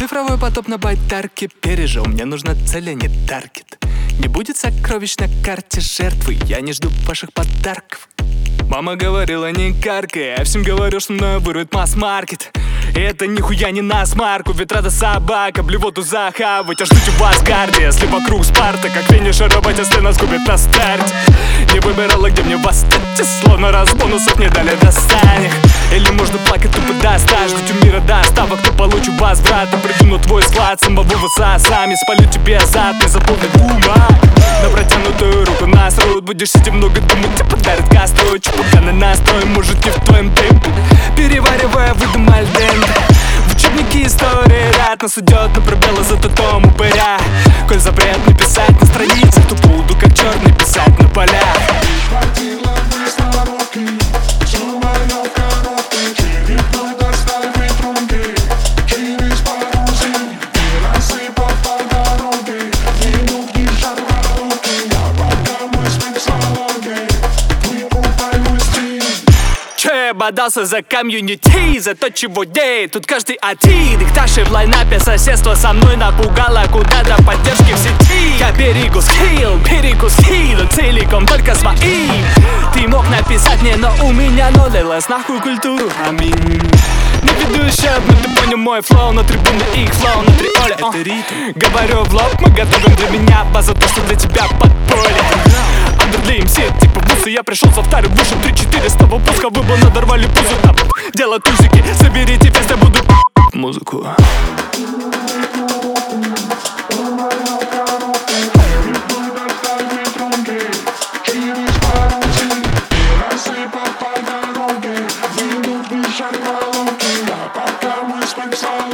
Цифровой потоп на байдарке пережил. Мне нужна цель, а не таргет. Не будет сокровищ на карте жертвы. Я не жду ваших подарков. Мама говорила, не каркай. Я всем говорю, что мной вырвет масс-маркет. И это нихуя не на смарку. Ведь рада собака, блевоту захавать. А ждите вас гарди, если вокруг Спарта. Как финишировать, если нас губит на старте. Не выбирала, где мне восстать. Словно раз бонусов не дали достань. Или можно плакать, тупо достать. Ждать у мира доставок, то получу возврат. Прикину твой склад, самого высосами. Спалю тебе зад, не заполнит бумаг. На протянутую руку насрут. Будешь сидеть много думать, тебе подарит костру. Чепуганый настрой, может не в твоем темпе. Переваривая, выдам альденте. В учебнике истории ряд нас идет на пробелы, зато том упыря. Коль запрет написать на страницах, то буду как черный писать на полях. Бодался за комьюнити, за то, чего ей тут каждый один. Дикташи в лайнапе, соседство со мной напугало. Куда-то поддержки в сети. Я берегу скилл, целиком только своим. Ты мог написать мне, но у меня нулилась нахуй культуру. Аминь. Не веду счет, но ты понял мой флоу. На трибуны их флоу, на триоле это ритм. Говорю в лоб, мы готовим для меня базу, то, что для тебя подполье. Для МС, типа бусы, я пришел со вторым вышел 3-4 с того пуска, вы бы надорвали пузо. Там дело тузики, соберите вес, я буду музыку. Пока мы спим